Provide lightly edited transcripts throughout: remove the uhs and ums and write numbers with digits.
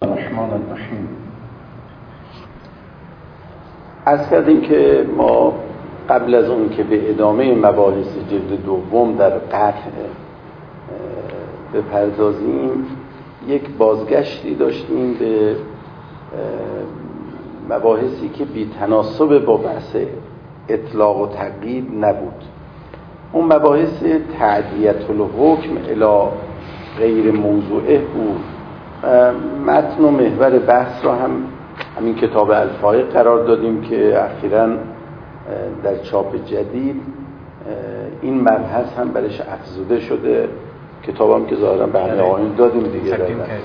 الرحمن الرحیم. عرض کردیم که ما قبل از اون که به ادامه مباحث جلد دوم در قطع بپردازیم، یک بازگشتی داشتیم به مباحثی که بی تناسب با بحث اطلاق و تقیید نبود. اون مباحث تعدیت الحکم الی غیر موضوعه بود. متن و محور بحث را هم همین کتاب الفایق قرار دادیم که اخیراً در چاپ جدید این مبحث هم برش افزوده شده. کتاب هم که ظاهراً به همه آقایون دادیم دیگه،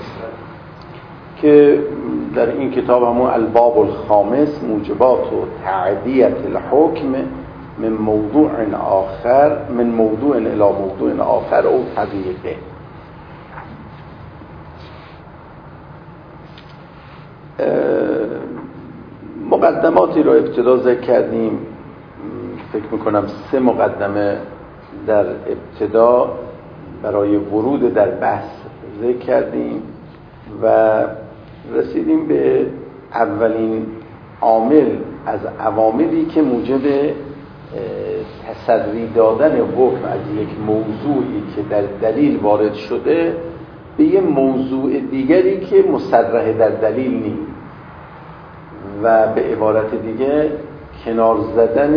که در این کتاب همون الباب الخامس موجبات و تعدیت الحکم من موضوع آخر من موضوع الی موضوع آخر او تضییقه. مقدماتی را ابتدا ذکر کردیم. فکر میکنم 3 مقدمه در ابتدا برای ورود در بحث ذکر کردیم و رسیدیم به اولین عامل از عواملی که موجب تسری دادن حکم از یک موضوعی که در دلیل وارد شده به یک موضوع دیگری که مصرح در دلیل نیست، و به عبارت دیگه کنار زدن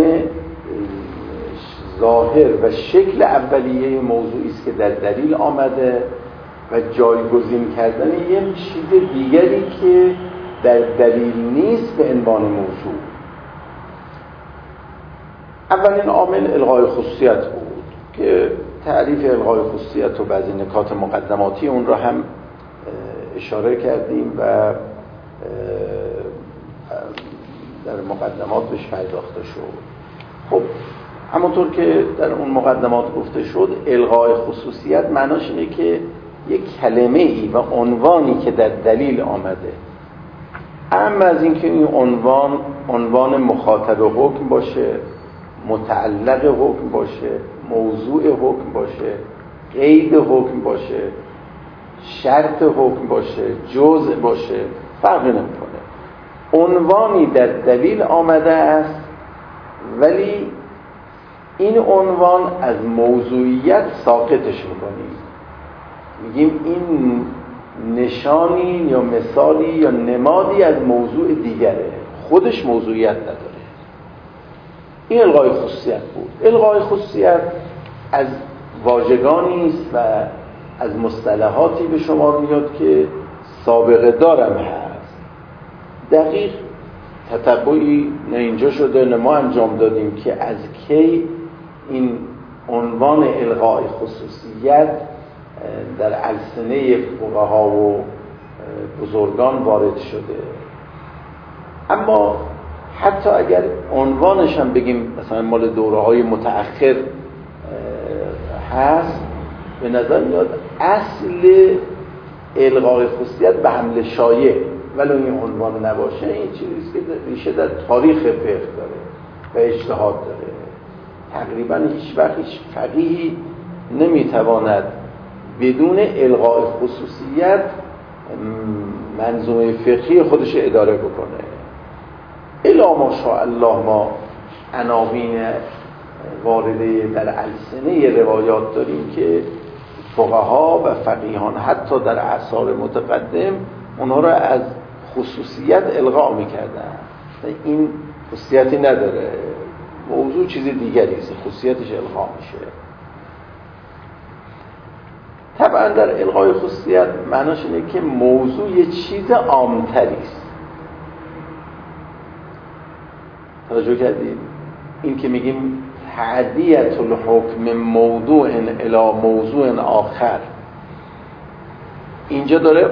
ظاهر و شکل اولیه موضوعی است که در دلیل آمده و جایگزین کردن یک چیز دیگری که در دلیل نیست به عنوان موضوع. اولین عامل الغای خصوصیت بود که تعریف الغای خصوصیت و بعضی نکات مقدماتی اون را هم اشاره کردیم و در مقدمات بهش پرداخته شد. خب همونطور که در اون مقدمات گفته شد، الغای خصوصیت معناش اینه که یک کلمه ای و عنوانی که در دلیل آمده، اما از اینکه این عنوان مخاطب حکم باشه، متعلق حکم باشه، موضوع حکم باشه، قید حکم باشه، شرط حکم باشه، جزء باشه، فرقی نمیکنه. عنوانی در دلیل آمده است، ولی این عنوان از موضوعیت ساقطش میکنیم. میگیم این نشانی یا مثالی یا نمادی از موضوع دیگره، خودش موضوعیت نداره. این الغای خصوصیت بود. الغای خصوصیت از واژگانی است و از مصطلحاتی به شمار میاد که سابقه دارم هست. دقیق تتبعی نه اینجا شده نه ما انجام دادیم که از کی این عنوان الغای خصوصیت در السنه فقها و بزرگان وارد شده. اما حتی اگر عنوانش هم بگیم مثلا مال دوره‌های متأخر هست، به نظر میاد اصل الغای خصوصیت به حمل شایع ولو این عنوان نباشه، این چیزیست که ریشه در تاریخ فقه داره و اجتهاد داره. تقریبا هیچ وقت هیچ فقیهی نمیتواند بدون الغای خصوصیت منظومه فقهی خودش اداره بکنه. الا ماشاءالله ما عناوین وارده در السنه روایات داریم که فقها و فقیهان حتی در اعصار متقدم اونها را از خصوصیت الغا میکردن. این خصوصیتی نداره، موضوع چیز دیگری است، خصوصیتش الغا میشه. طبعا در الغای خصوصیت معناش اینه که موضوع یه چیز عامتری است. توجه کردید؟ این که میگیم تعدیت الحکم موضوع الی موضوع آخر، اینجا داره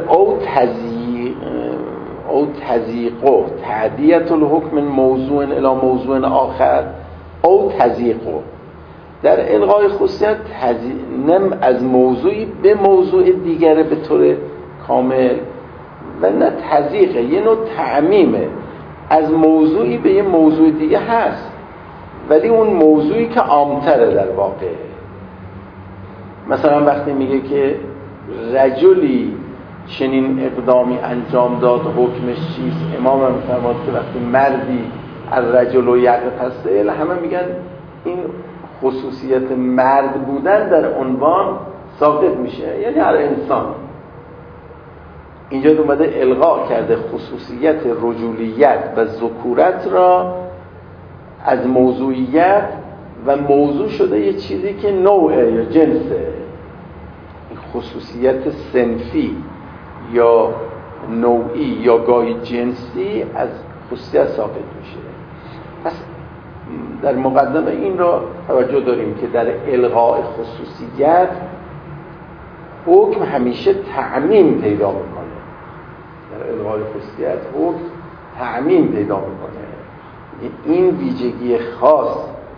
او تضییقو تعدیت الحکم موضوع الی موضوع آخر او تضییقو. در الغای خصوصیت نم از موضوعی به موضوع دیگره به طور کامل و نه تضییقه، یه نوع تعمیمه. از موضوعی به یه موضوع دیگه هست، ولی اون موضوعی که عامتره در واقع. مثلا وقتی میگه که رجلی چنین اقدامی انجام داد حکمش چیست؟ امام هم فرمود که وقتی مردی الرجل و یغتسل، همه میگن این خصوصیت مرد بودن در عنوان ثابت میشه، یعنی هر انسان. اینجا اومده الغا کرده خصوصیت رجولیت و ذکورت را از موضوعیت و موضوع شده یه چیزی که نوعه یا جنسه. خصوصیت صنفی یا نوعی یا گاهی جنسی از خصوصیت ثابت میشه. پس در مقدمه این را توجه داریم که در الغاء خصوصیت حکم همیشه تعمیم پیدا میکنه. در الغاء خصوصیت حکم تعمیم پیدا میکنه. این ویژگی خاص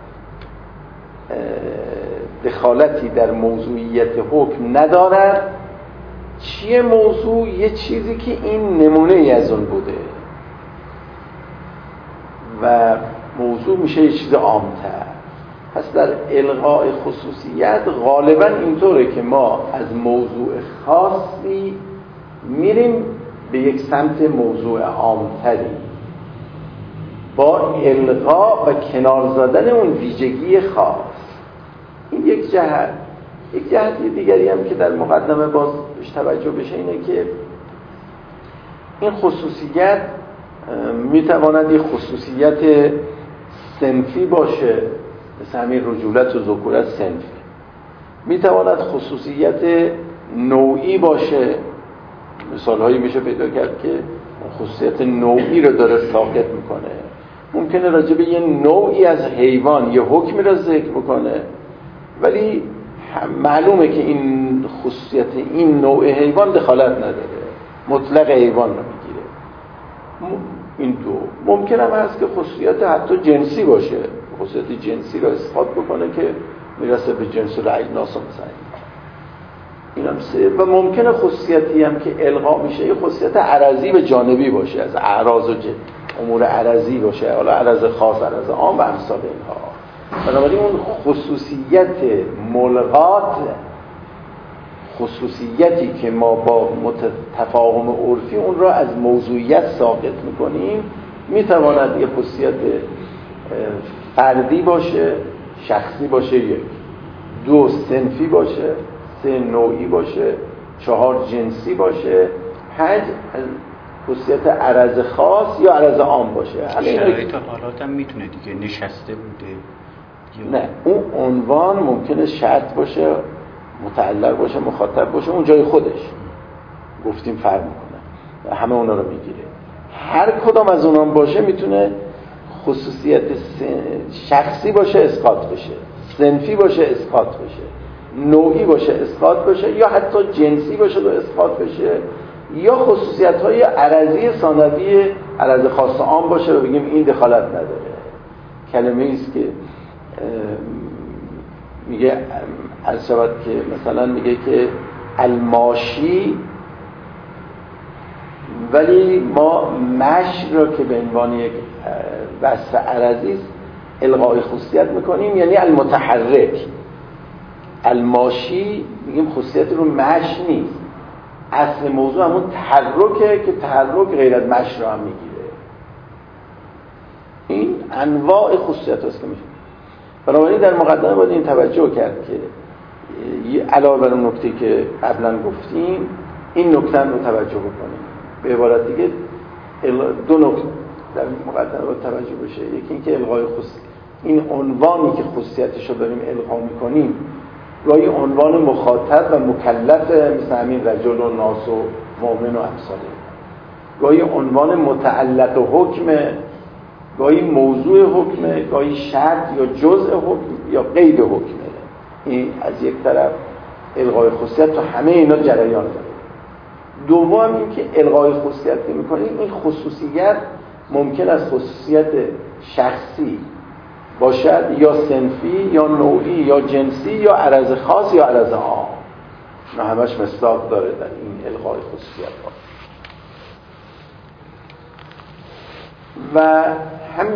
دخالتی در موضوعیت حکم ندارد. چیه موضوع؟ یه چیزی که این نمونه ای از اون بوده و موضوع میشه یه چیز عام‌تر. پس در الغاء خصوصیت غالبا اینطوره که ما از موضوع خاصی میریم به یک سمت موضوع عام‌تری با الغاء و کنار زدن اون ویژگی خاص. این یک جهت. یک جهت دیگری هم که در مقدمه باز بهش توجه بشه اینه که این خصوصیت میتواند یک خصوصیت صنفی باشه، مثل همین رجولت و ذکورت صنفی. میتواند خصوصیت نوعی باشه، مثالهایی میشه پیدا کرد که خصوصیت نوعی رو داره ساقط میکنه. ممکنه راجع به یه نوعی از حیوان یه حکمی رو ذکر بکنه، ولی معلومه که این خصوصیت این نوع حیوان دخالت نداره، مطلق حیوان رو میگیره. این دو ممکن هم هست که خصوصیت حتی جنسی باشه، خصوصیت جنسی رو اثبات بکنه که میرسه به جنس الاجناس مثلا. این هم سه. و ممکنه خصوصیتی هم که الغا میشه یه خصوصیت عرضی و جانبی باشه، از اعراض و امور عرضی باشه، حالا عرض خاص، عرض عام و امثال اینها. بنابراین اون خصوصیت ملغات، خصوصیتی که ما با تفاهم عرفی اون را از موضوعیت ساقط میکنیم، میتواند یه خصوصیت فردی باشه، شخصی باشه، یک، دو صنفی باشه، سه نوعی باشه، چهار جنسی باشه، پنج خصوصیت عرض خاص یا عرض عام باشه. شرایط حالات هم میتونه دیگه نشسته بوده یا نه، اون عنوان ممکنه شرط باشه، متعلق باشه، مخاطب باشه، اون جای خودش گفتیم فرق میکنه، همه اونا رو میگیره. هر کدام از اونام باشه میتونه خصوصیت شخصی باشه اسقاط بشه، صنفی باشه اسقاط بشه، نوعی باشه اسقاط بشه، یا حتی جنسی باشه و اسقاط بشه، یا خصوصیت‌های عرضی ثانوی عرض خاص عام باشه و بگیم این دخالت نداره. کلمه‌ای است که میگه از شود که مثلا میگه که الماشی، ولی ما مشی را که به عنوان یک وصف عرضی است الغای خصوصیت میکنیم، یعنی المتحرک. الماشی میگیم خصوصیت رو مش نیست، اصل موضوع همون تحرکه که تحرک غیر از مش را هم میگیره. این انواع خصوصیت هست که میشه. بنابراین در مقدمه باید این توجه کرد که علاوه بر اون نکته که قبلا گفتیم، این نکته رو توجه بکنیم. به عبارت دیگه دو نکته در مقدمه باید توجه بشه. یکی این که الغای خصوصیت، این عنوانی که خصوصیتش رو داریم الغا میکنیم، گاهی عنوان مخاطب و مکلف مثل همین رجل و ناس و مؤمن و امثاله، گاهی عنوان متعلق و حکم، گاهی موضوع حکمه، گاهی شرط یا جزء حکم یا قید حکمه. این از یک طرف الغای خصوصیت تو همه اینا جریان داره. دوم این که الغای خصوصیت که میکنیم، این خصوصیت ممکن است خصوصیت شخصی باشد، یا صنفی یا نوعی یا جنسی یا عرض خاص یا عرض عام. نه همش مصداق داره در این الغای خصوصیت ها. و هم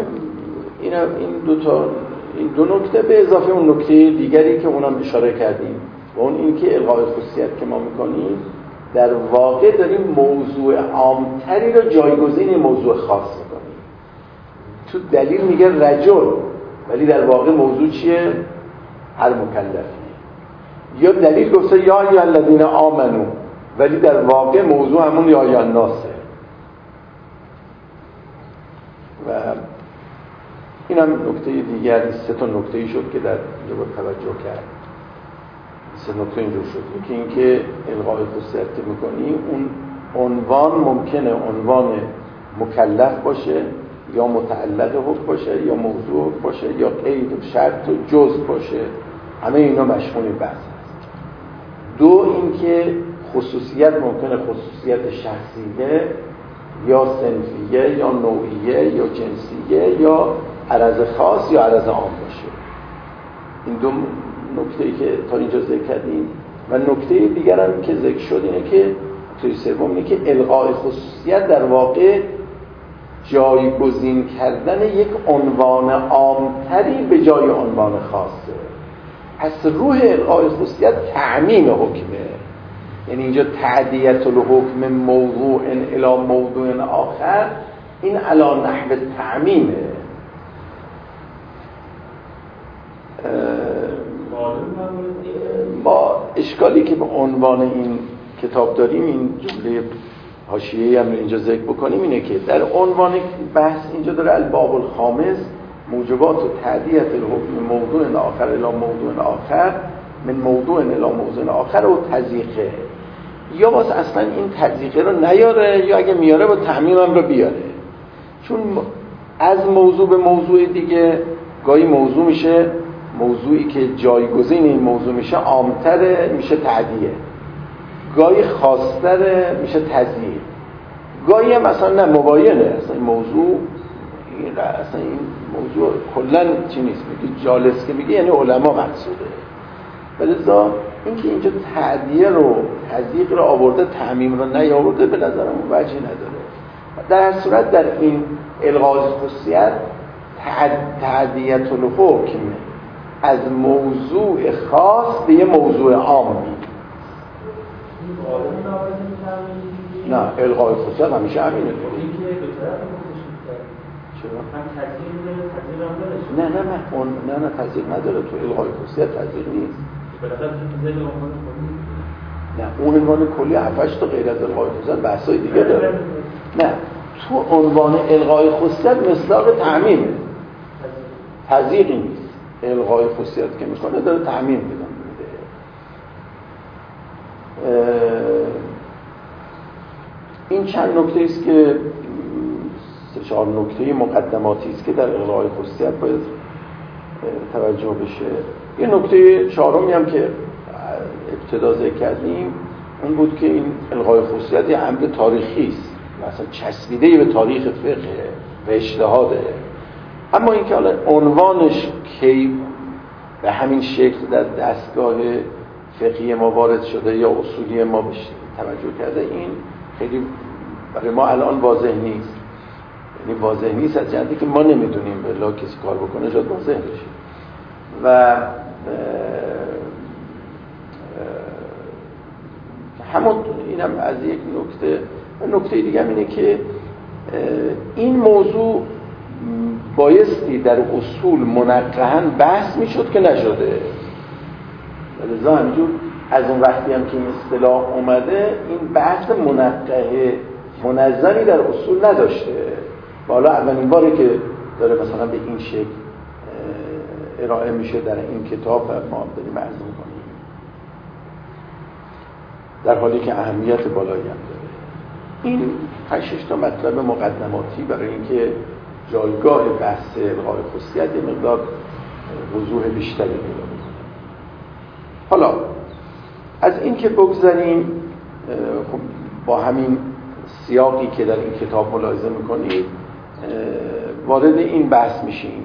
این دو نکته به اضافه اون نکته دیگری که اونم اشاره کردیم و اون این که الغای خصوصیت که ما میکنیم در واقع داریم موضوع عامتری رو جایگزین موضوع خاص میکنیم. تو دلیل میگه رجل، ولی در واقع موضوع چیه؟ هر مکلفی. یا دلیل گفته یا الذین آمنو، ولی در واقع موضوع همون یا الناسه. و این هم نکته دیگری، 3 تا نکته‌ای شد که در اینجا باید توجه کرد. 3 نکته اینجور شد. یکی اینکه الغای خصوصیت که میکنی اون عنوان ممکنه عنوان مکلف باشه یا متعلق حکم باشه یا موضوع حکم باشه یا قید و شرط و جزء باشه، همه اینا مشمول بحث هست. 2 اینکه خصوصیت ممکنه خصوصیت شخصیه یا صنفیه یا نوعیه یا جنسیه یا عرض خاص یا عرض عام باشه. این 2 نکته‌ای که تا اینجا ذکر کردیم. و نکته دیگر هم که ذکر شد اینه که نکته سوم اینه که الغای خصوصیت در واقع جایگزین کردن یک عنوان عامتری به جای عنوان خاصه. از روح الغای خصوصیت تعمیم حکمه، یعنی اینجا تعدیت الحکم موضوع الی موضوع آخر، این علی نحو تعمیمه. ما اشکالی که به عنوان این کتاب داریم، این جمله حاشیه‌ای هم اینجا ذکر بکنیم، اینه که در عنوان بحث اینجا داره الباب الخامس موجبات و تعدیت الحکم موضوع آخر الی موضوع آخر من موضوع الی موضوع آخر و تضییقه. یا باز اصلا این تضییقه رو نیاره، یا اگه میاره با تعمیم هم رو بیاره. چون از موضوع به موضوع دیگه گاهی موضوع میشه، موضوعی که جایگزین این موضوع میشه عامتره میشه تعدیه، گاهی خاصتره میشه تضییق، گاهی هم اصلا نه مباینه، اصلا این موضوع اصلا این موضوع کلا چی نیست، میگه جالس که میگه یعنی علما مقصوده. ولذا اینکه اینجا تعدیه رو تضییق رو آورده تعمیم رو نیاورده به نظرم وجهی نداره. در هر صورت در این الغاز خصوصیت تعدیت الحکم از موضوع خاص به یه موضوع عام میاد. نه الغای خصوصیت همیشه همینه. چرا؟ نه تضییق نداره تو الغای خصوصیت، تضییق نیست. نه اون عنوان کلی 7-8 تا غیر از الغای خصوصیت بحثای دیگه داره. نه تو عنوان الغای خصوصیت مصداق تعمیمه، تضییقی نیست. الغای خصوصیت که میکنه داره تعمیم میده. این چند نکته است که 3-4 نکته مقدماتی است که در الغای خصوصیت باید توجه بشه. یه نکته 4می هم که ابتدا ذکر کردیم اون بود که این الغای خصوصیت یه امر تاریخی است، مثلا چسبیده به تاریخ فقه و اجتهاده. اما اینکه حالا عنوانش کی به همین شکل در دستگاه فقهی ما وارد شده یا اصولی ما بشه توجه کرده، این خیلی برای ما الان واضح نیست. یعنی واضح نیست از جهتی که ما نمیدونیم بلا کسی کار بکنه شاید واضح بشه. و همون اینم از یک نکته دیگه اینه که این موضوع بایستی در اصول منقحاً بحث میشد که نشده. لذا همینجور از اون وقتی هم که این اصطلاح اومده این بحث منقح منظمی در اصول نداشته. حالا اولین باره که داره مثلا به این شکل ارائه میشه در این کتاب و ما داریم عرض میکنیم، در حالی که اهمیت بالایی هم داره. این 5-6 تا مطلب مقدماتی برای اینکه جایگاه بحث الغای خصوصیت یه مقدار وضوح بیشتری پیدا کنه. حالا از این که بگذاریم، خب با همین سیاقی که در این کتاب ملاحظه میکنید وارد این بحث میشیم.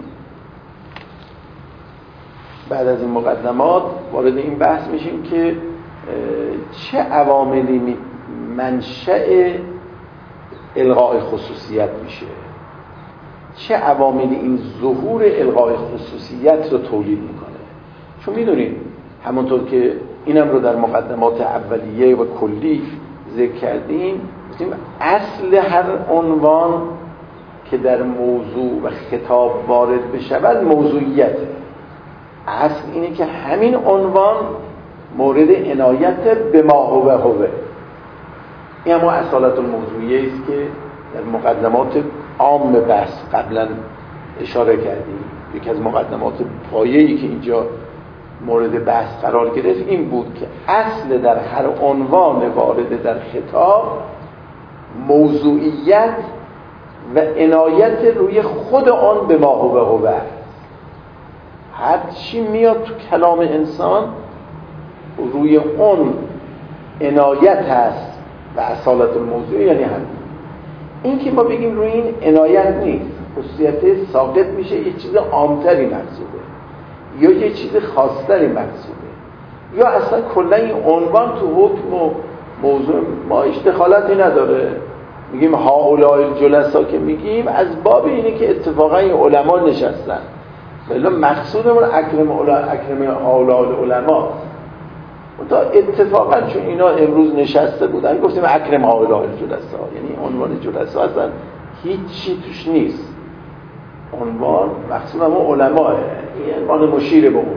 بعد از این مقدمات وارد این بحث میشیم که چه عواملی منشأ الغای خصوصیت میشه، چه عواملی این ظهور الغای خصوصیت رو تولید میکنه. چون میدونید همونطور که اینم رو در مقدمات اولیه و کلی ذکر کردیم گفتیم اصل هر عنوان که در موضوع و خطاب وارد بشود موضوعیته. اصل اینه که همین عنوان مورد عنایت به ما هوه. این همون اصالت الموضوعیه است که در مقدمات عام بحث قبلا اشاره کردیم. یکی از مقدمات پایه‌ای که اینجا مورد بحث قرار گرفت این بود که اصل در هر عنوان وارد در خطاب موضوعیت و عنایت روی خود آن به ما هوه. هر چی میاد تو کلام انسان روی اون عنایت هست و اصالت الموضوع یعنی همین. این که ما بگیم روی این عنایت نیست، خصوصیت ساقط میشه یه چیز عامتری مقصوده یا یه چیز خاصتری مقصوده یا اصلا کلا این عنوان تو حکم و موضوع ما دخالتی نداره. میگیم هؤلاء الجلسا که میگیم از باب اینه که اتفاقا این علما نشستن، ولی مقصودمون اکرم هؤلاء العلما. تا اتفاقا چون اینا امروز نشسته بودن گفتیم اکرم هؤلاء الجلسا، یعنی عنوان جلسا اصلا هیچی توش نیست. عنوان مقصودمون علماه، این عنوان مشیر به اونه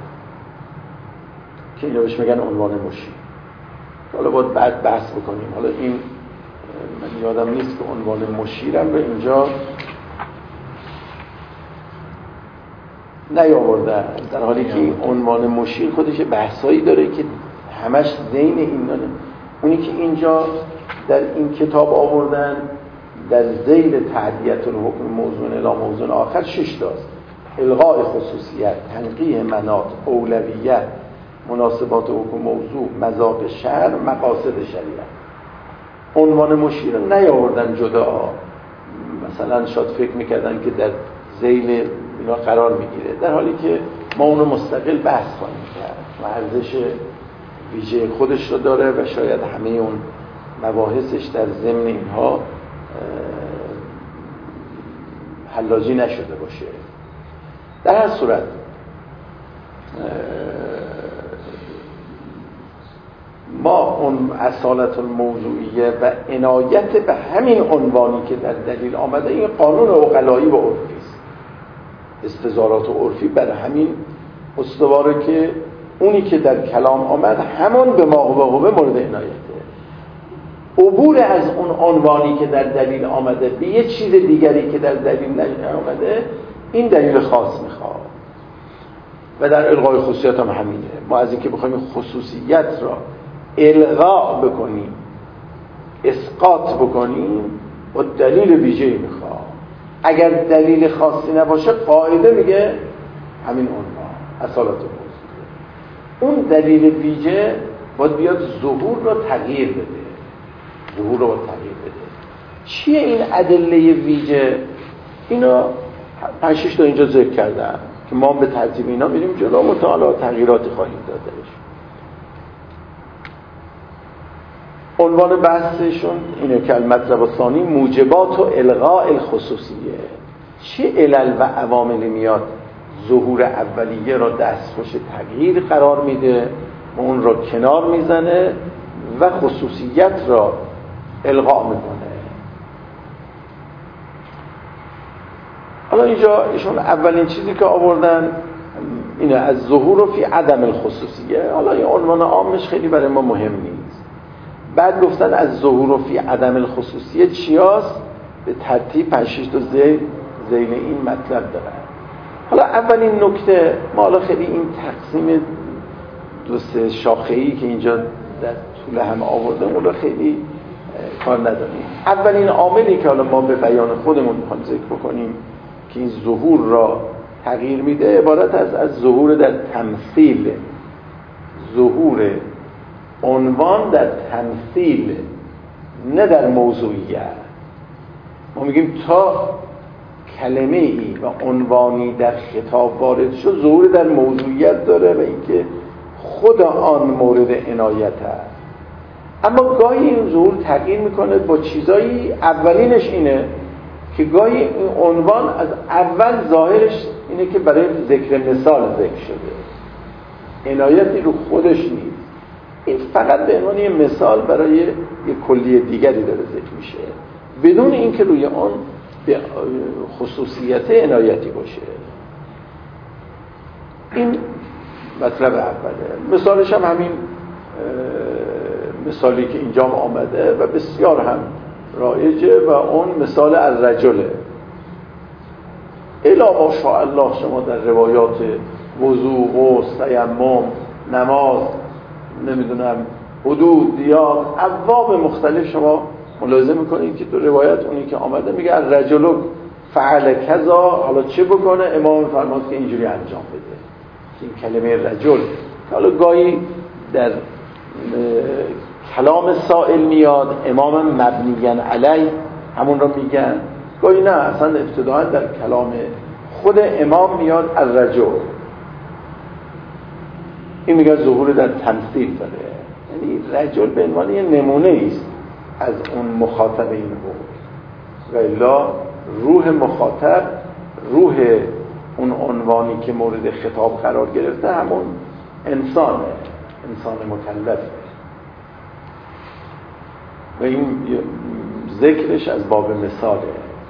که اینا بهش میگن عنوان مشیر. حالا باید بعد بحث بکنیم. حالا این من یادم نیست که عنوان مشیرم به اینجا نیاوردن، در حالی که این عنوان مشیر خودش بحثایی داره که همش ذهن اینا. اونی که اینجا در این کتاب آوردن در ذیل تعدیت الحکم موضوع الی موضوع آخر 6 تاست: الغاء خصوصیت، تنقیح مناط، اولویت، مناسبات حکم موضوع، مذاق شرع، مقاصد شریعت. عنوان مشیر رو نیاوردن جدا، مثلا شاید فکر میکردن که در ذیل اینا قرار میگیره، در حالی که ما اونو مستقل بحث خواهیم کرد و ارزش ویژه خودش رو داره و شاید همه اون مباحثش در ضمن اینها حلاجی نشده باشه. در هر صورت ما اون اصالت الموضوعیه و عنایت به همین عنوانی که در دلیل آمده این قانون عقلایی و عرفی است. استظهارات و عرفی بر همین استواره که اونی که در کلام آمد همون به ما هوه مورد عنایته. عبور از اون عنوانی که در دلیل آمده به یه چیز دیگری که در دلیل آمده این دلیل خاص میخواد. و در الغای خصوصیت هم همینه. ما از اینکه بخوایم خصوصیت را الغا بکنیم، اسقاط بکنیم، با دلیل ویژه‌ای میخواد. اگر دلیل خاصی نباشه قاعده میگه همین عنوان اصالت موضوع. اون دلیل ویژه باید بیاد ظهور را تغییر بده. ظهور را باید تغییر بده. چیه این ادله ویژه؟ اینا 5-6 تا اینجا ذکر کردم که ما به ترتیب اینا میریم جلو، متعالی تغییراتی خواهیم داد درش. عنوان بحثشون اینه که المطلب الثانی موجبات و الغاء الخصوصیه. چه علل و عواملی میاد ظهور اولیه را دستخوش تغییر قرار میده و اون را کنار میزنه و خصوصیت را الغا میکنه. حالا اینجا ایشون اولین چیزی که آوردن اینه از ظهور فی عدم الخصوصیه. حالا این عنوان عامش خیلی برای ما مهم نیست. بعد گفتن از ظهور فی عدم الخصوصیه چیاست؟ به ترتیب 5-6 تا ذیل این مطلب دارن. حالا اولین نکته، ما حالا خیلی این تقسیم 2-3 شاخه‌ای که اینجا در طول هم آورده اون رو خیلی کار نداریم. اولین عاملی که حالا ما به بیان خودمون میخوایم ذکر بکنیم که این ظهور را تغییر میده عبارت از ظهور در تمثیل، ظهور عنوان در تمثیل نه در موضوعیت. ما میگیم تا کلمه ای و عنوانی در خطاب وارد شد ظهور در موضوعیت داره و اینکه خود آن مورد عنایت هست. اما گاهی این ظهور تغییر میکنه با چیزایی. اولینش اینه که گاهی این عنوان از اول ظاهرش اینه که برای ذکر مثال ذکر شده، عنایتی رو خودش نیست. این فقط به عنوان یه مثال برای یه کلیه دیگری داره ذکر میشه، بدون اینکه روی آن به خصوصیت عنایتی باشه. این مطلب اوله. مثالش هم همین مثالی که اینجا آمده و بسیار هم رایجه و اون مثال الرجله. الا ماشاءالله شما در روایات وضو، غسل، تیمم، نماز، نمیدونم حدود، دیات، ابواب مختلف شما ملاحظه میکنید که تو روایت اونی که آمده میگه الرجل فعل کذا، حالا چه بکنه؟ امام فرماد که اینجوری انجام بده. این کلمه رجل حالا گاهی در کلام سائل میاد، امام مبنیاً علی همون رو میگن، گاهی نه اصلا ابتداء در کلام خود امام میاد الرجل. این میگه ظهور در تمثیل داره، یعنی رجل به عنوان یه نمونه است از اون مخاطب این بود و الا روح مخاطب، روح اون عنوانی که مورد خطاب قرار گرفته همون انسانه، انسان مکلفه و این ذکرش از باب مثاله.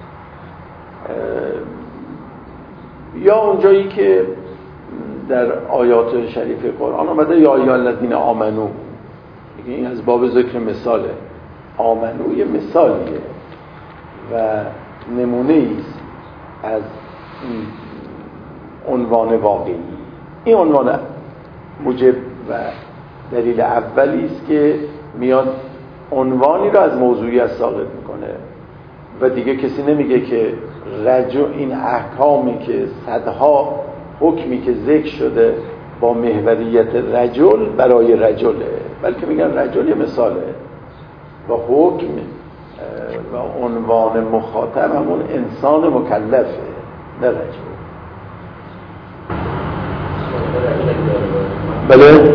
یا اونجایی که در آیات شریف قرآن آمده یا ایها الذین آمنو، این از باب ذکر مثاله. آمنو یه مثالیه و نمونه ایست از عنوان واقعی. این عنوان موجب و دلیل اولی است که میاد عنوانی را از موضوعیت ساقط میکنه و دیگه کسی نمیگه که رجل، این احکامی که صدها حکمی که ذکر شده با محوریت رجل برای رجله، بلکه میگن رجل یه مثاله و حکم و عنوان مخاطب همون انسان مکلفه، نه رجل. بله؟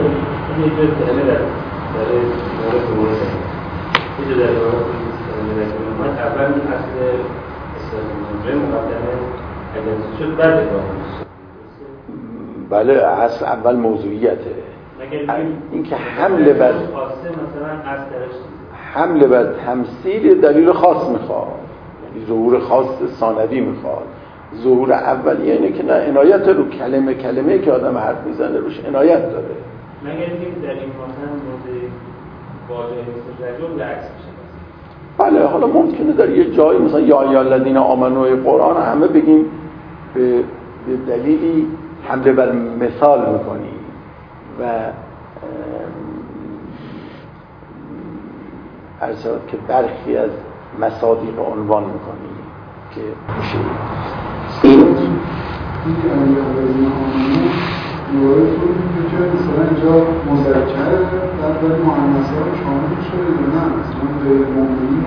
بله اصل اول موضوعیته. این که حمله بر تمثیل دلیل خاص میخواد، یعنی ظهور خاص ثانوی میخواد. ظهور اولیه اینه که نه عنایت رو کلمه که آدم حرف میزنه روش عنایت داره. مگر اینکه در این مثلا مورد واژه مثل رجل عکس میشه. بله حالا ممکنه در یه جایی مثلا یا ایها الذین آمنو قرآن همه بگیم به دلیلی حمله بر مثال میکنی و عرض که برخی از مصادیق عنوان میکنی که میشه این موارد طور میده که مثلا اینجا مذکر در باید مؤنثه ها شامل شده یا نه؟ مثلا غیر مؤمنین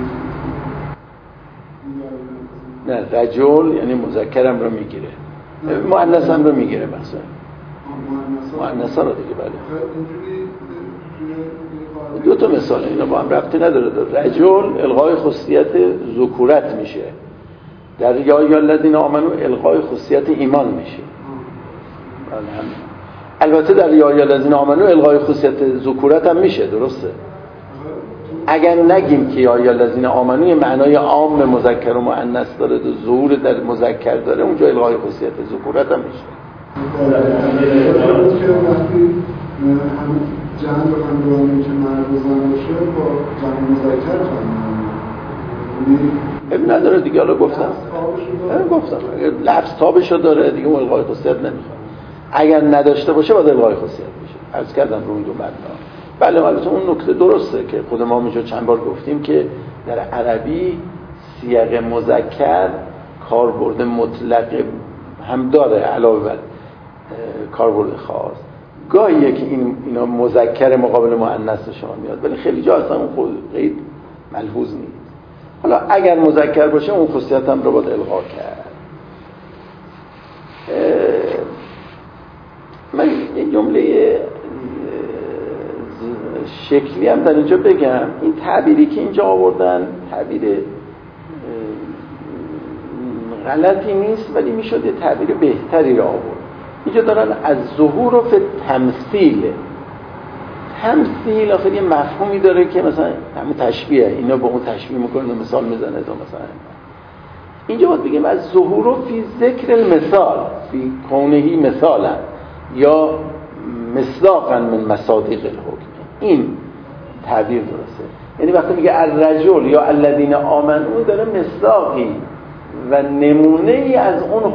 نه رجل یعنی مذکرم رو میگیره، مؤنث هم رو میگیره، مثلا مؤنث رو دیگه. بله دو تا مثال اینا با هم ربطی نداره. رجل الغای خصوصیت ذکورت میشه، در یا ایها الذین آمنو الغای خصوصیت ایمان میشه. البته در یا ایها الذین آمنو الغای خصوصیت ذکورت هم میشه، درسته؟ اگر نگیم که یا ایها الذین آمنو یه معنای عام مذکر و مؤنث داره، ظهور در مذکر داره، اونجا الغای خصوصیت ذکورت هم میشه. جمع بخواهیم که مرد و زن باشه با جمع مذکر خواهیم نداره دیگه. حالا گفتم اگر لفظ تابشو داره دیگه اون الغای خصوصیت نمیخواد. اگر نداشته باشه باید الغای خصوصیت بشه. عرض کردم رو اون دو معنی. بله البته اون نکته درسته که خود ما اینجا چند بار گفتیم که در عربی صیغ مذکر کاربرد مطلق هم داره علاوه بر کاربرد خاص. گاهیه که اینا مذکر مقابل مؤنث شما میاد، ولی خیلی جا اصلا اون خود قید ملحوظ نیست. حالا اگر مذکر باشه اون خصوصیت هم رو باید الغا کرد. من یه جمله شکلی هم در اینجا بگم. این تعبیری که اینجا آوردن تعبیر غلطی نیست، ولی میشد یه تعبیر بهتری را آورد. اینجا دارن از ظهور و تمثیل تمثیل آخر یه مفهومی داره که مثلا همه تشبیه، اینا با اون تشبیه میکنن و مثال میزنه تو مثلا اینجا باید بگیم از ظهور فی ذکر المثال فی کونهی مثالا یا مصداقا من مصادیق الحکم. این تعبیر درسته. یعنی وقتی میگه الرجل یا الذین آمنو داره مصداقی و نمونه ای از اون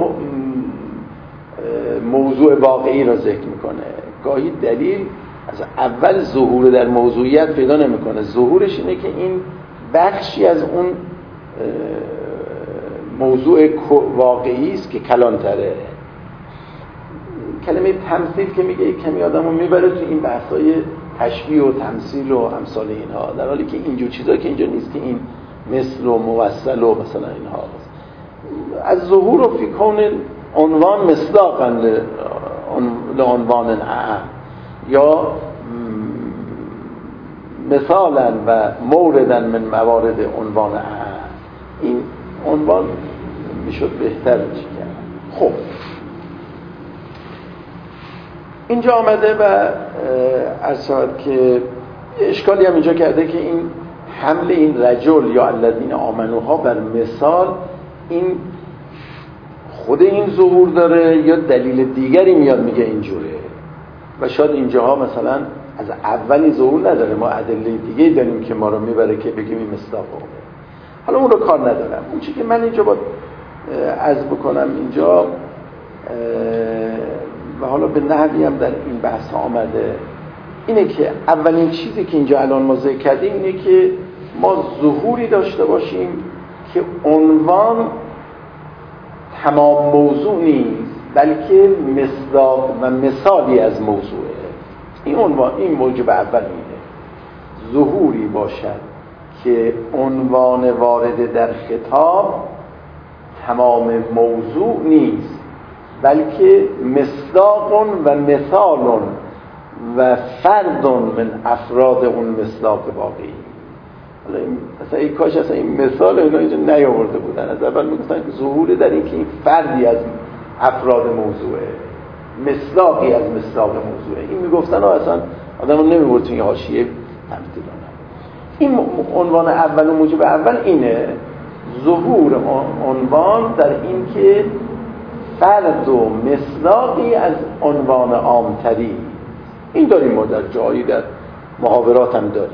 موضوع واقعی را ذکر میکنه. گاهی دلیل از اول ظهور در موضوعیت پیدا نمیکنه، ظهورش اینه که این بخشی از اون موضوع واقعی است که کلانتره. کلمه تمثیل که میگه کمی آدمو میبره تو این بحثای تشبیه و تمثیل و امثال اینها، در حالی که اینجور چیزا که اینجا نیست که این مثل و موصل و مثلا اینها. از ظهور و فی کون عنوان مصداقا لعنوان اعم یا مثالا و موردا من موارد عنوان اعم. این عنوان میشد بهتر میشه کرد. خب اینجا آمده و ارشاد که اشکالی هم اینجا کرده که این حمل این رجل یا الذین آمنوها بر مثال این خود این ظهور داره یا دلیل دیگری میاد میگه اینجوره و شاید اینجاها مثلا از اولی ظهور نداره، ما ادله دیگه داریم که ما رو میبره که بگیم این مصداقه. حالا اون رو کار ندارم. اون چیزی که من اینجا باید عرض بکنم اینجا و حالا به نحوی هم در این بحث آمده اینه که اولین چیزی که اینجا الان ما ذکر کردیم اینه که ما ظهوری داشته باشیم که عنوان تمام موضوع نیست بلکه مصداق و مثالی از موضوعه. این عنوان، این موجب اول اینه، ظهوری باشد که عنوان وارد در خطاب تمام موضوع نیست بلکه مصداق و مثال و فرد من افراد اون مصداق واقعی. حالا مثلا این کاش اصلا این مثال اینا اینجا نیاورده بودن، از اول میگفتن که ظهور در این که این فردی از افراد موضوعه، مصداقی از مصداق موضوعه. این میگفتن اصلا آدمو نمیبرد توی حاشیه تمثیلانه. این عنوان اول و موجب اول اینه، ظهور عنوان در این که فرد و مصداقی از عنوان عامتری. این داریم ما در جایی در محاورات هم داریم.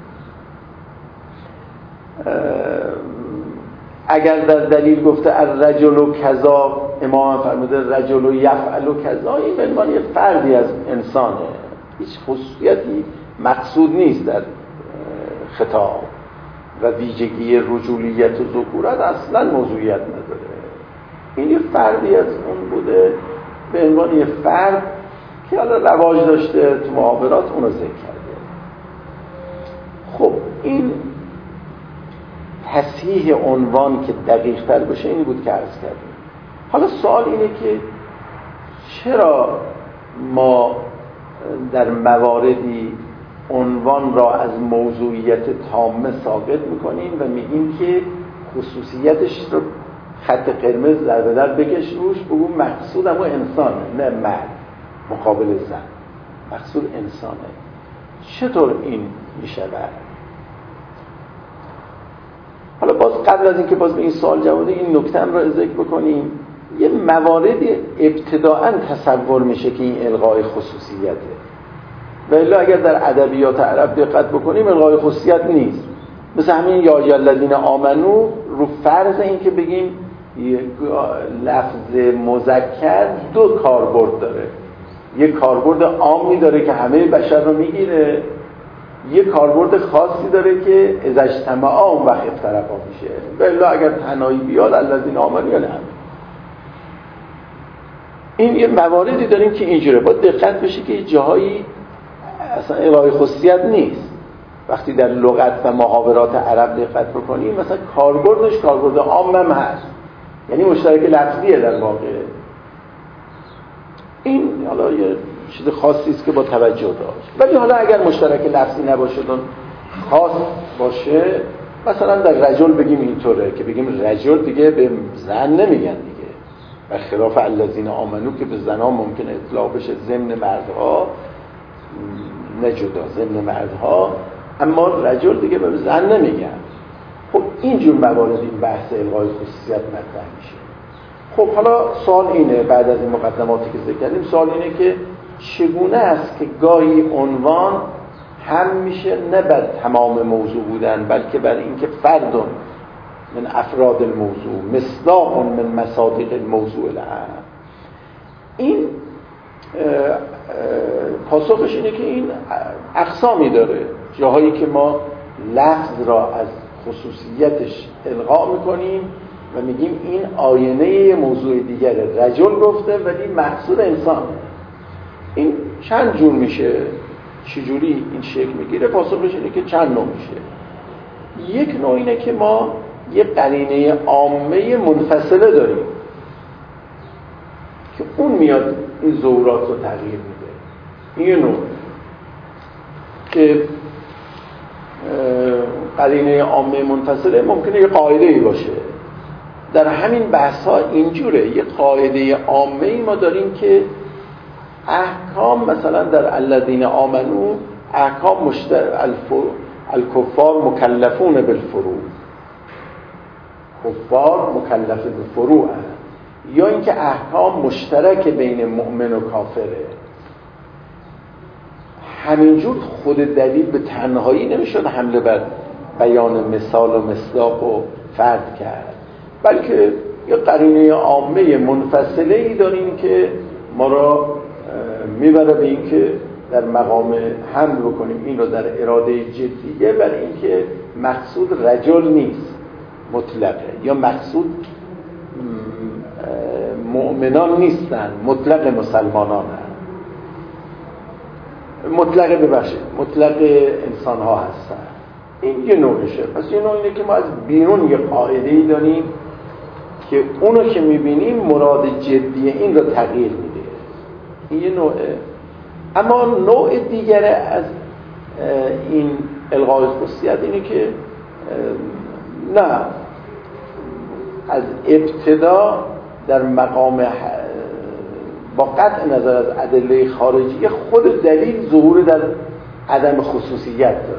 اگر در دلیل گفته الرجل و کذا، امام فرموده رجل و یفعل و کذا، این به عنوان یک فردی از انسانه، هیچ خصوصیتی مقصود نیست در خطاب و ویژگی رجولیت و ذکورت اصلا موضوعیت نداره. این یه فردی از اون بوده به عنوان یه فرد که حالا رواج داشته تو محاورات، اونو ذکر کرده. خب این تصحیح عنوان که دقیق تر باشه اینی بود که عرض کردیم. حالا سوال اینه که چرا ما در مواردی عنوان را از موضوعیت تامه ثابت میکنیم و میگیم که خصوصیتش رو خط قرمز در به در بکش روش، بگو مقصود اما انسانه نه مرد مقابل زن، مقصود انسانه. چطور این میشود؟ حالا باز قبل از اینکه باز به این سوال جواب بدیم این نکته را ذکر بکنیم. یه موارد ابتداءً تصور میشه که این الغای خصوصیته، ولی اگر در ادبیات عرب دقت بکنیم الغای خصوصیت نیست. مثل همین یا الذین آمنو رو فرض این که بگیم لفظ مذکر دو کاربرد داره، یک کاربرد عامی داره که همه بشر رو میگیره، یک کاربرد خاصی داره که اذا اجتماع اون وقت افترقا میشه. ولی اگر تنهایی بیاد الذین آمنو یا نه. این یه مواردی داریم که اینجوره، باید دقت بشه که جاهایی اصلا الغای خصوصیت نیست. وقتی در لغت و محاورات عرب دقت بکنیم مثلا کاربردش کاربرد عام هم هست، یعنی مشترک لفظیه در واقع. این حالا یه چیز خاصی است که با توجه داشت. ولی حالا اگر مشترک لفظی نباشه و خاص باشه، مثلا در رجل بگیم اینطوره که بگیم رجل دیگه به زن نمیگن دیگه، و خلاف الذین آمنو که به زنان ممکنه اطلاق بشه ضمن مردها، نه جدا ضمن مردها، اما رجل دیگه به زن نمیگن. خب اینجور موارد این بحث الغای خصوصیت مطرح میشه. خب حالا سوال اینه، بعد از این مقدماتی که ذکر کردیم، سوال اینه که چگونه است که گاهی عنوان هم میشه نه بر تمام موضوع بودن، بلکه بر اینکه فرد من افراد الموضوع، مصداق من مصادیق الموضوع العام. این پاسخش اینه که این اقسامی داره، جاهایی که ما لفظ را از خصوصیتش الغا میکنیم و میگیم این آینه موضوع دیگر رجل گفته ولی مقصود انسان. این چند جور میشه؟ چجوری این شکل میگیره؟ پاسخش اینه که چند نوع میشه. یک نوع اینه که ما یه قرینه عامه منفصله داریم که اون میاد این ظهورات رو تغییر میده. این یه نوع که قرینه عامه منفصله ممکنه یه قاعده‌ای باشه. در همین بحث‌ها اینجوره، یه قاعده عامه‌ای ما داریم که احکام مثلا در الذین آمنو احکام الکفار مکلفون بالفروع، کفار مکلف بالفروع هست، یا اینکه احکام مشترک بین مؤمن و کافره. همینجور خود دلیل به تنهایی نمیشد حمله بر بیان مثال و مصداق و فرد کرد، بلکه یه قرینه عامه منفصله‌ای داریم که ما را میبره به این که در مقام حمل بکنیم این رو در اراده جدیه بر این که مقصود رجل نیست مطلقه، یا مقصود مؤمنان نیستن، مطلق مسلمانان هستن، مطلق انسان ها هستن. این یه نوعشه. پس یه نوع اینه که ما از بیرون یه قاعده‌ای داریم که اونو که میبینیم مراد جدی این رو تغییر میده. این یه نوعه. اما نوع دیگر از این الغای خصوصیت اینه که نه، از ابتدا در مقام با قطع نظر از ادله خارجی خود دلیل ظهور در عدم خصوصیت داره.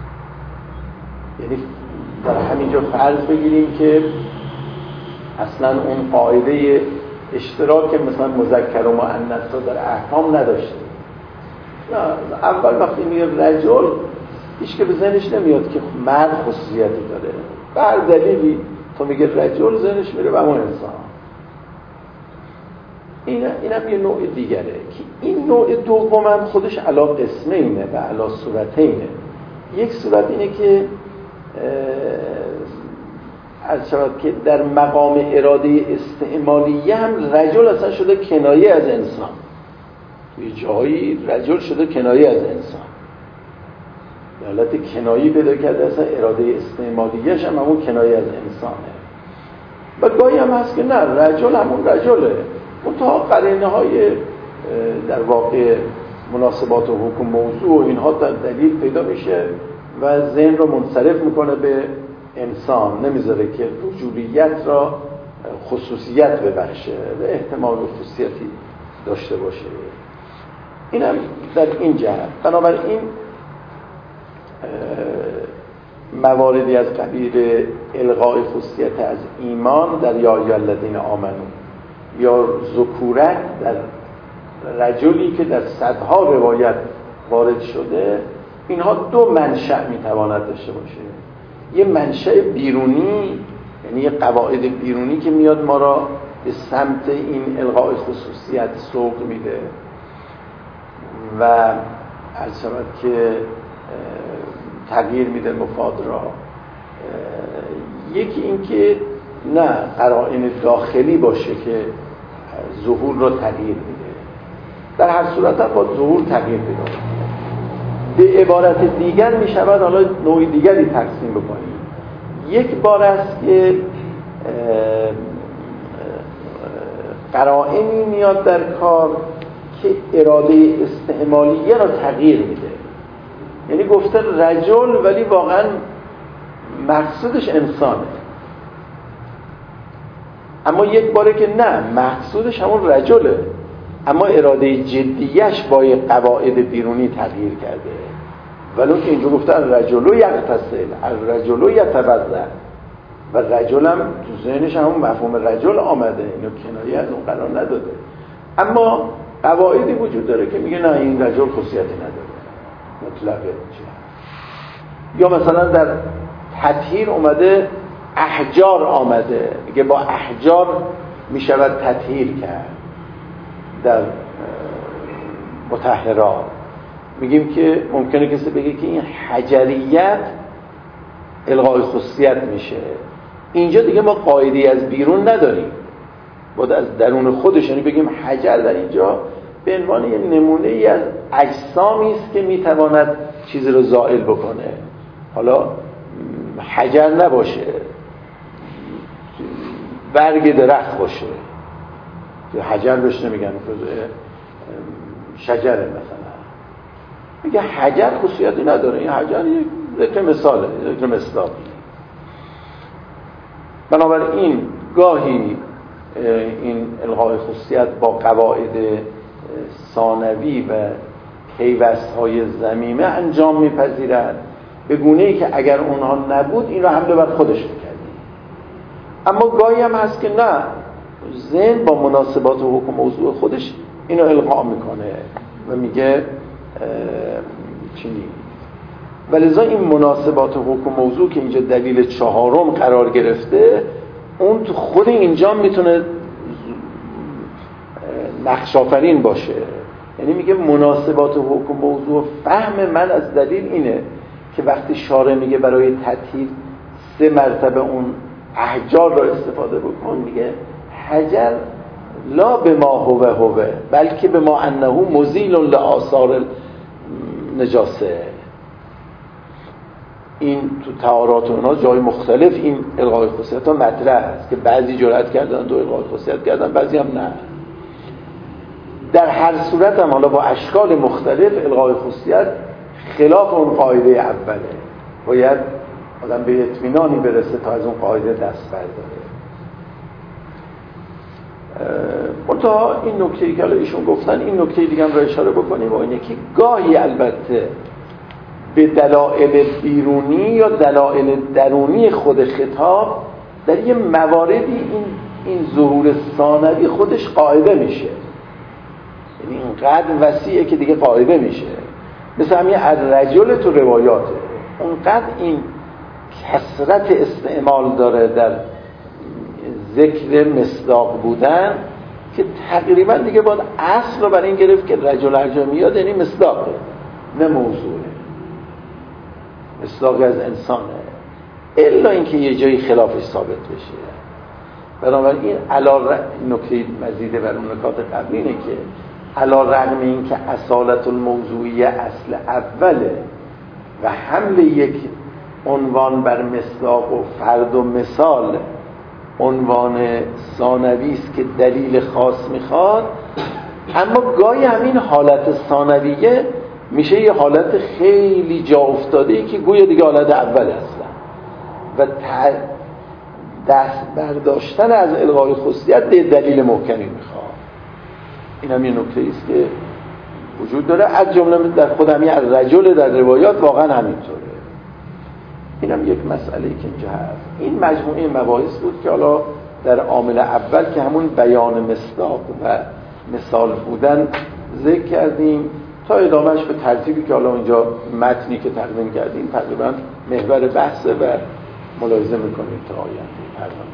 یعنی در همینجا فرض بگیریم که اصلا اون قاعده اشتراک مثلا مذکر و مؤنث رو در احکام نداشته. نه، اول وقتی میگه رجل هیچ که به ذهنش نمیاد که مرد خصوصیتی داره، به هر دلیلی تو میگه رجل ذهنش میره به اون انسان. اینم یه نوع دیگره که این نوع دومم خودش علا قسمینه و علا صورتینه. یک صورت اینه که از شود که در مقام اراده استعمالیه هم رجل اصلا شده کنایه از انسان، توی جایی رجل شده کنایه از انسان، به حالت کنایی پیدا کرده، اصلا اراده استعمالیهش هم همون کنایه از انسانه. و گاهی هم هست که نه، رجل همون رجله، منتها قرینه های در واقع مناسبات و حکم موضوع و اینها در دلیل پیدا میشه و ذهن رو منصرف میکنه به انسان، نمیذاره که رجولیت را خصوصیت ببخشه و احتمال خصوصیتی داشته باشه. اینم در این جهت. بنابراین مواردی از قبیل الغای خصوصیت از ایمان در یا ایها الذین آمنو یا ذکورت در رجلی که در صدها روایت وارد شده، اینها دو منشأ میتواند داشته باشه. یه منشأ بیرونی، یعنی یه قواعد بیرونی که میاد ما را به سمت این الغای خصوصیت سوق میده و از شود که تغییر میده مفاد را. یکی این که نه، قرائن داخلی باشه که ظهور را تغییر میده. در هر صورت هم با ظهور تغییر میده. به عبارت دیگر میشود، حالا نوع دیگری تقسیم بکنیم. یک بار است که قرائنی میاد در کار که اراده استعمالیه را تغییر میده. یعنی گفته رجل ولی واقعا مقصودش انسانه، اما یک باره که نه، مقصودش همون رجله، اما اراده جدیش با قواعد بیرونی تغییر کرده. ولو که اینجا گفته الرجل یغتسل، الرجل یتوضا، و رجل هم تو ذهنش همون مفهوم رجل آمده، اینو کنایه از اون قرار نداده. اما قواعدی وجود داره که میگه نه این رجل خصوصیتی نداره، مطلقه. یا مثلا در تطهیر اومده احجار آمده، میگه با احجار میشود تطهیر کرد. در مطهرات میگیم که ممکنه کسی بگه که این حجریت الغای خصوصیت میشه. اینجا دیگه ما قاعده‌ای از بیرون نداریم، باید از درون خودش، یعنی بگیم حجر در اینجا به عنوان یه نمونه‌ای از اجسامی است که میتواند چیزی رو زائل بکنه. حالا حجر نباشه، برگ درخت باشه، حجر بهش نمیگن، شجره مثلا، میگه حجر خصوصیتی نداره، این حجر یک ذکر مثاله، ذکر مصداقی. بنابراین گاهی این الغای خصوصیت با قواعد ثانوی و پیوست‌های ضمیمه انجام میپذیرد، به گونه‌ای که اگر اونها نبود این رو حمله بر خودش میکردیم. اما گاهی هم هست که نه، ذهن با مناسبات و حکم موضوع خودش اینو الغا میکنه و میگه چی. ولذا این مناسبات و حکم موضوع که اینجا دلیل چهارم قرار گرفته، اون تو خود اینجا میتونه نقش آفرین باشه. یعنی میگه مناسبات و حکم موضوع، فهم من از دلیل اینه که وقتی شارع میگه برای تطهیر 3 مرتبه اون احجار را استفاده بکن، میگه حجر لا به ما هو بلکه به ما انه مزیل لآثار نجاسه. این تو طهارات اونها جای مختلف این الغای خصوصیت ها مطرح است که بعضی جرأت کردن دو الغای خصوصیت کردن، بعضی هم نه. در هر صورت هم حالا با اشکال مختلف الغای خصوصیت خلاف اون قاعده اوله، باید آدم به اطمینانی برسه تا از اون قاعده دست برداره. منتها این نکته‌ای که ایشون گفتن، این نکته دیگه هم رو اشاره بکنیم، و اینه که گاهی البته به دلایل بیرونی یا دلایل درونی خود خطاب در یه مواردی این ظهور ثانوی خودش قاعده میشه، یعنی اینقدر وسیعه که دیگه قاعده میشه. مثل همین الرجل تو روایاته، اونقدر این کثرت استعمال داره در ذکر مصداق بودن که تقریبا دیگه باید اصل رو برای این گرفت که رجل هرجا میاد یعنی مصداقه، نه موضوعه، مصداق از انسانه، الا اینکه یه جایی خلافش ثابت بشه. بنابراین نکته مزیده بر اون نکات قبلی اینه که علی رغم این که اصالت الموضوعیه اصل اوله و حمل یک عنوان بر مصداق و فرد و مثال عنوان ثانوی است که دلیل خاص میخواد، اما گاهی همین حالت ثانویه میشه یه حالت خیلی جا افتاده‌ای که گویا دیگه حالت اول هستن و دست برداشتن از الغای خصوصیت دلیل محکمی میخواد. این هم یه نکته است که وجود داره، از جمله در خود همین الرجل در روایات واقعا همینطوره. این هم یک مسئله که اینجا هست. این مجموعه مباحث بود که حالا در عامل اول که همون بیان مصداق و مثال بودن ذکر کردیم، تا ادامهش به ترتیبی که حالا اینجا متنی که تقدیم کردیم تقریبا محور بحثه و ملاحظه میکنیم تا آینده.